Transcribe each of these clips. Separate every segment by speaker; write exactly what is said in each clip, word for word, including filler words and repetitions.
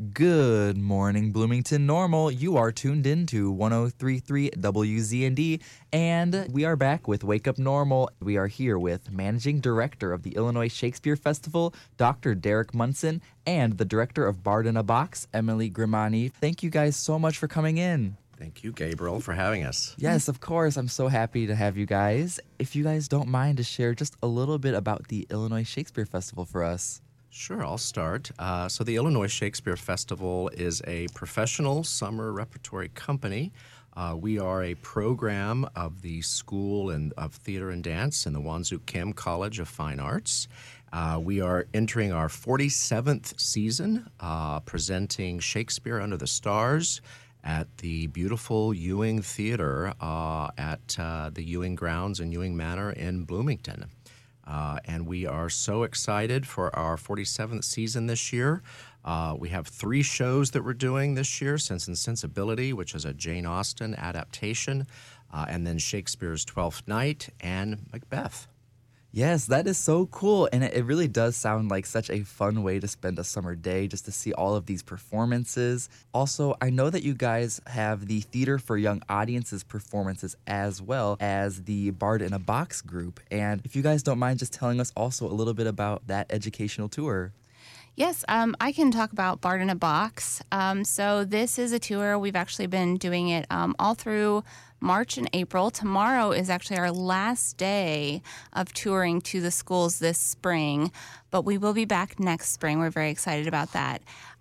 Speaker 1: Good morning, Bloomington Normal. You are tuned in to one oh three point three W Z N D, and we are back with Wake Up Normal. We are here with Managing Director of the Illinois Shakespeare Festival, Doctor Derek Munson, and the Director of Bard in a Box, Emily Grimani. Thank you guys so much for coming in.
Speaker 2: Thank you, Gabriel, for having us.
Speaker 1: Yes, of course. I'm so happy to have you guys. If you guys don't mind to share just a little bit about the Illinois Shakespeare Festival for us.
Speaker 2: Sure, I'll start. Uh, so the Illinois Shakespeare Festival is a professional summer repertory company. Uh, we are a program of the School and of Theater and Dance in the Wonsu Kim College of Fine Arts. Uh, we are entering our forty-seventh season, uh, presenting Shakespeare Under the Stars at the beautiful Ewing Theater uh, at uh, the Ewing Grounds in Ewing Manor in Bloomington. Uh, and we are so excited for our forty-seventh season this year. Uh, we have three shows that we're doing this year: Sense and Sensibility, which is a Jane Austen adaptation, uh, and then Shakespeare's Twelfth Night and Macbeth.
Speaker 1: Yes, that is so cool, and it, it really does sound like such a fun way to spend a summer day, just to see all of these performances. Also, I know that you guys have the Theater for Young Audiences performances as well as the Bard in a Box group, and if you guys don't mind just telling us also a little bit about that educational tour.
Speaker 3: Yes, um, I can talk about Bard in a Box. Um, so this is a tour. We've actually been doing it um, all through March and April. Tomorrow is actually our last day of touring to the schools this spring, but we will be back next spring. We're very excited about that.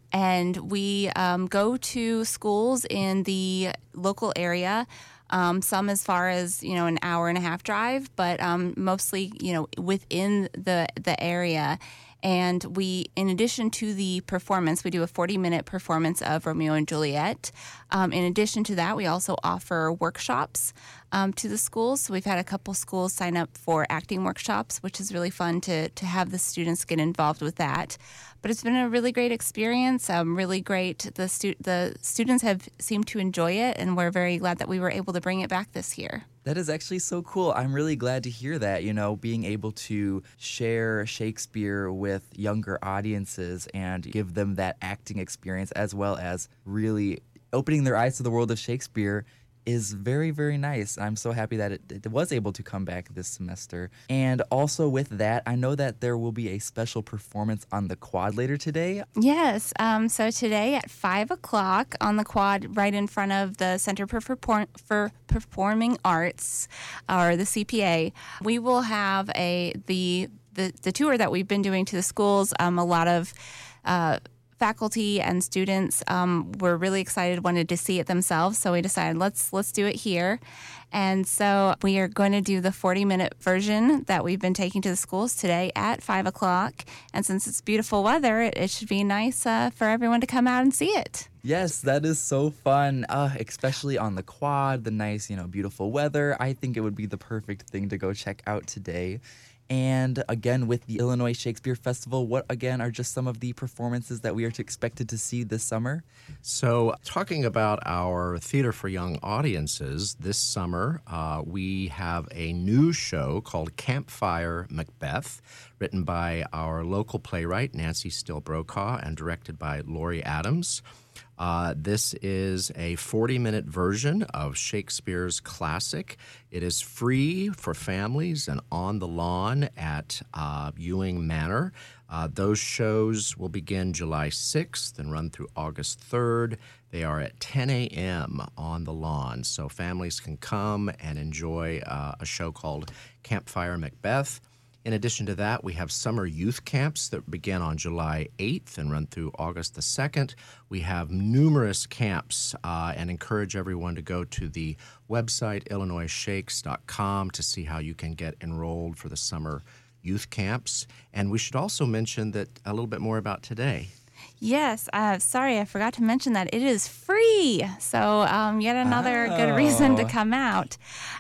Speaker 3: And we um, go to schools in the local area. Um, some as far as, you know, an hour and a half drive, but um, mostly, you know, within the the area. And we, in addition to the performance, we do a forty-minute performance of Romeo and Juliet. Um, in addition to that, we also offer workshops um, to the schools. So we've had a couple schools sign up for acting workshops, which is really fun to to have the students get involved with that. But it's been a really great experience, um, really great. The, stu- the students have seemed to enjoy it, and we're very glad that we were able to bring it back this year.
Speaker 1: That is actually so cool. I'm really glad to hear that, you know, being able to share Shakespeare with younger audiences and give them that acting experience as well as really opening their eyes to the world of Shakespeare is very, very nice. I'm so happy that it, it was able to come back this semester. And also with that, I know that there will be a special performance on the quad later today.
Speaker 3: Yes. Um, so today at five o'clock on the quad right in front of the Center for, Perform- for Performing Arts, or the C P A, we will have a the the, the tour that we've been doing to the schools. Um, a lot of uh, faculty and students um, were really excited, wanted to see it themselves, so we decided let's let's do it here. And so we are going to do the forty-minute version that we've been taking to the schools today at five o'clock. And since it's beautiful weather, it, it should be nice uh, for everyone to come out and see it.
Speaker 1: Yes, that is so fun, uh, especially on the quad, the nice, you know, beautiful weather. I think it would be the perfect thing to go check out today. And again, with the Illinois Shakespeare Festival, what again are just some of the performances that we are to expected to see this summer?
Speaker 2: So, talking about our Theater for Young Audiences, this summer uh, we have a new show called Campfire Macbeth, written by our local playwright, Nancy Still Brokaw, and directed by Laurie Adams. Uh, this is a forty-minute version of Shakespeare's classic. It is free for families and on the lawn at uh, Ewing Manor. Uh, those shows will begin July sixth and run through August third. They are at ten a.m. on the lawn, so families can come and enjoy uh, a show called Campfire Macbeth. In addition to that, we have summer youth camps that begin on July eighth and run through August the second. We have numerous camps uh, and encourage everyone to go to the website illinois shakes dot com to see how you can get enrolled for the summer youth camps. And we should also mention that a little bit more about today.
Speaker 3: Yes, uh, sorry, I forgot to mention that it is free. So um, yet another
Speaker 1: Oh.
Speaker 3: good reason to come out.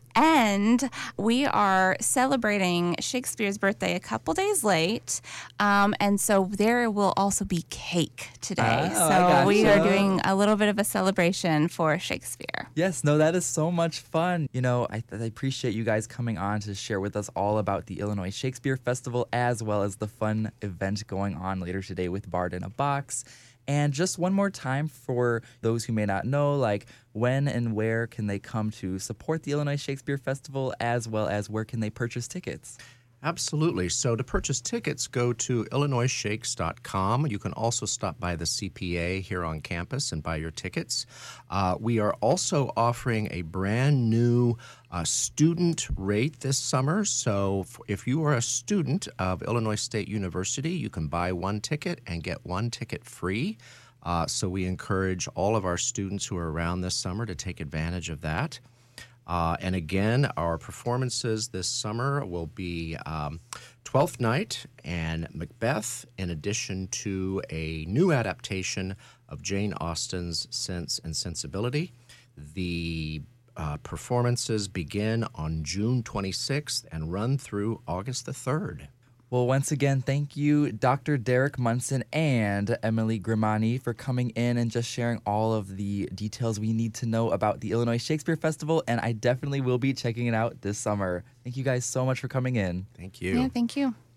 Speaker 3: And we are celebrating Shakespeare's birthday a couple days late. Um, and so there will also be cake today.
Speaker 1: Oh,
Speaker 3: so
Speaker 1: I
Speaker 3: we
Speaker 1: gotcha.
Speaker 3: are doing a little bit of a celebration for Shakespeare.
Speaker 1: Yes, no, that is so much fun. You know, I, I appreciate you guys coming on to share with us all about the Illinois Shakespeare Festival as well as the fun event going on later today with Bard in a Box. And just one more time for those who may not know, like when and where can they come to support the Illinois Shakespeare Festival, as well as where can they purchase tickets?
Speaker 2: Absolutely. So to purchase tickets, go to illinois shakes dot com. You can also stop by the C P A here on campus and buy your tickets. Uh, we are also offering a brand new uh, student rate this summer. So f- if you are a student of Illinois State University, you can buy one ticket and get one ticket free. Uh, so we encourage all of our students who are around this summer to take advantage of that. Uh, and again, our performances this summer will be um, Twelfth Night and Macbeth, in addition to a new adaptation of Jane Austen's Sense and Sensibility. The uh, performances begin on June twenty-sixth and run through August the third.
Speaker 1: Well, once again, thank you, Doctor Derek Munson and Emily Grimani, for coming in and just sharing all of the details we need to know about the Illinois Shakespeare Festival, and I definitely will be checking it out this summer. Thank you guys so much for coming in.
Speaker 2: Thank you.
Speaker 3: Yeah, thank you.